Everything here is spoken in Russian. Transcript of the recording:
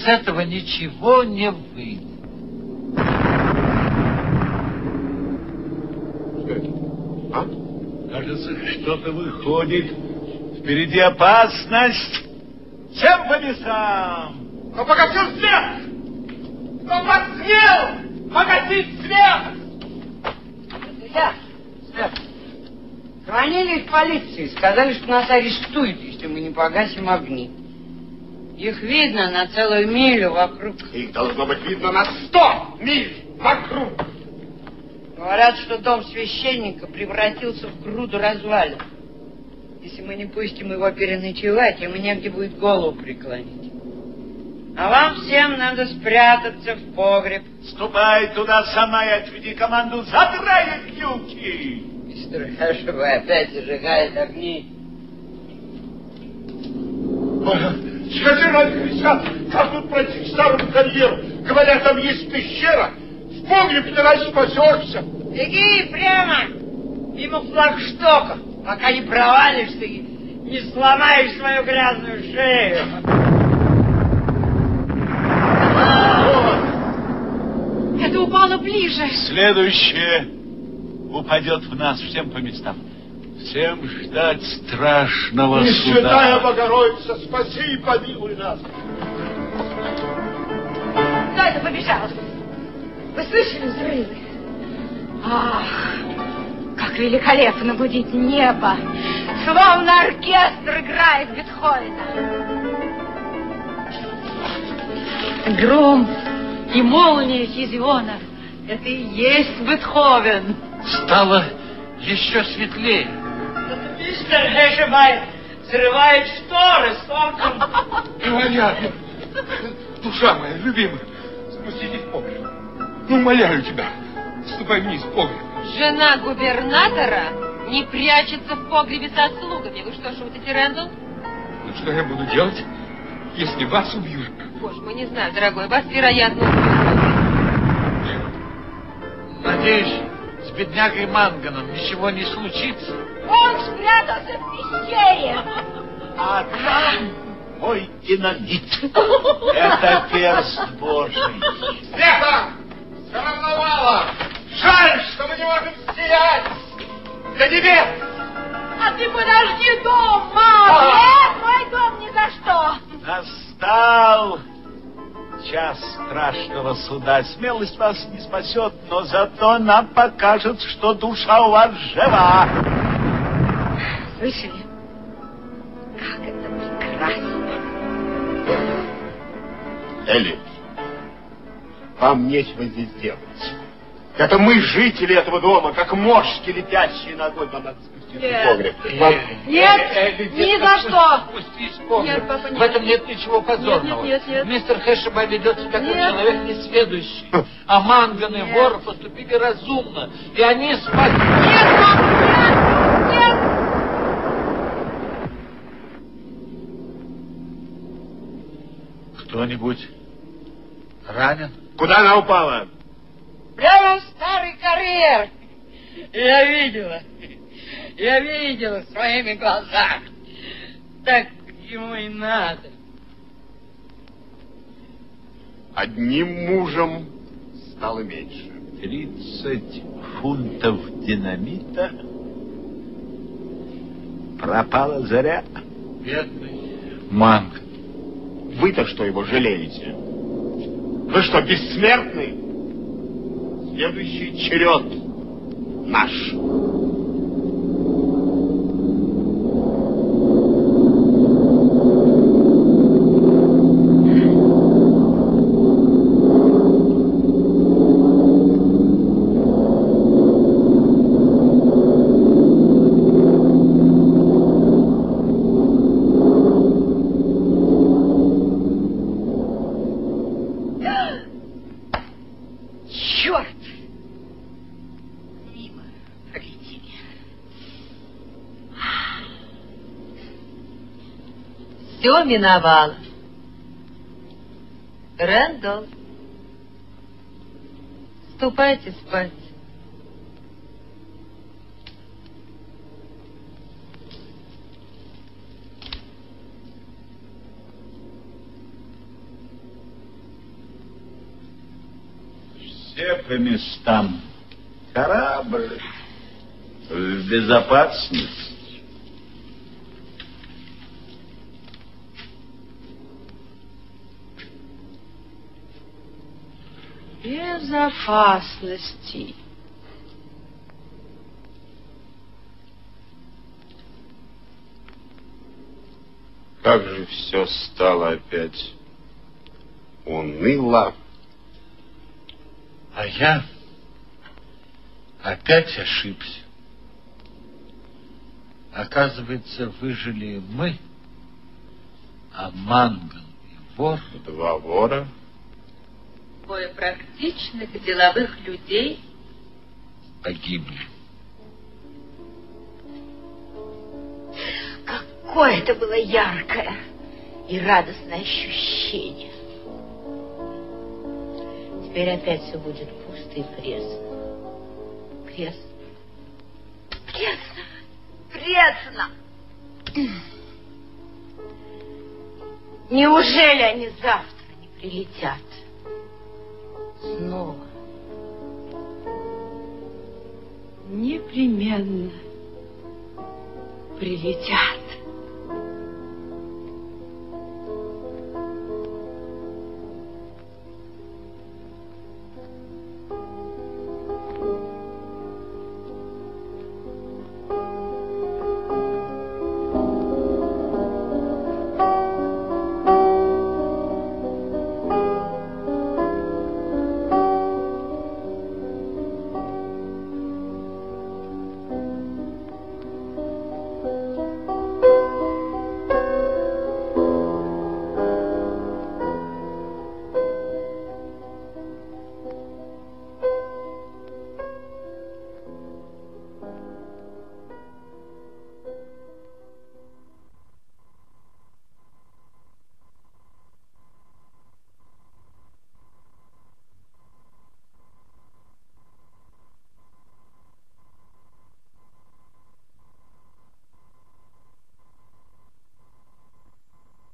этого ничего не выйдет. Что это? А? Кажется, что-то выходит. Впереди опасность. Всем по местам! Кто погасил свет? Кто посмел погасить свет? Друзья, звонили в полицию, сказали, что нас арестуют, если мы не погасим огни. Их видно на целую милю вокруг. Их должно быть видно на 100 миль вокруг. Говорят, что дом священника превратился в груду развалин. Если мы не пустим его переночевать, ему негде будет голову преклонить. А вам всем надо спрятаться в погреб. Ступай туда сама и отведи команду, задрай люки. Мистер Хэшевой опять зажигает огни. Скажи, ради Христа, как тут пройти к старому карьеру? Говорят, там есть пещера. В погреб не спасешься. Беги прямо мимо флагштока, пока не провалишься и не сломаешь свою грязную шею. Это упало ближе. Следующее упадет в нас. Всем по местам. Всем ждать страшного суда. Пресвятая Богородица, спаси и помилуй нас. Кто это побежал? Вы слышали взрывы? Ах, как великолепно гудит небо. Словно оркестр играет Бетховена. Гром и молния Хизиона. Это и есть Бетховен. Стало еще светлее. Это мистер Хэшевой взрывает шторы солнцем. Говорят, душа моя любимая, спуститесь в погреб. Ну, умоляю тебя, ступай вниз в погреб. Жена губернатора не прячется в погребе со слугами. Вы что, шутите, Рэндалл? Ну, что я буду делать, если вас убьют? Боже мой, не знаю, дорогой, вас, вероятно, убьют. Надеюсь, с беднягой Манганом ничего не случится. Он спрятался в пещере. А там мой динамит. Это перст Божий. Света! Заволновало! Жаль, что мы не можем сиять! До небес! А ты подожди дома! Нет, мой дом ни за что! Настал час страшного суда. Смелость вас не спасет, но зато нам покажет, что душа у вас жива. Слышали? Как это прекрасно! Элли, вам нечего здесь делать. Это мы, жители этого дома, как мошки, летящие на огонь. Вам надо спуститься в погреб. Вам... Нет, ни за что! Спустись в погреб. Нет, папа, нет. В этом нет ничего позорного. Нет. Мистер Хэшебай ведет себя как Нет. человек несведущий. А Манган и вор поступили разумно. И они спасли... Нет, папа, нет! Кто-нибудь ранен? Куда она упала? Прямо в старый карьер. Я видела своими глазами. Так ему и надо. Одним мужем стало меньше. 30 фунтов динамита пропало зря. Бедный Манган. Вы-то что его жалеете? Вы что, бессмертный? Следующий черед наш. Черт! Все миновало. Рэндалл, ступайте спать. Все по местам. Корабль в безопасности. Безопасности. Как же все стало опять уныло. А я опять ошибся. Оказывается, выжили мы, а Мангл и вор... Два вора. Двое практичных деловых людей погибли. Какое это было яркое и радостное ощущение. Теперь опять все будет пусто и пресно. Пресно. Пресно. Пресно. Неужели они завтра не прилетят? Снова. Непременно прилетят.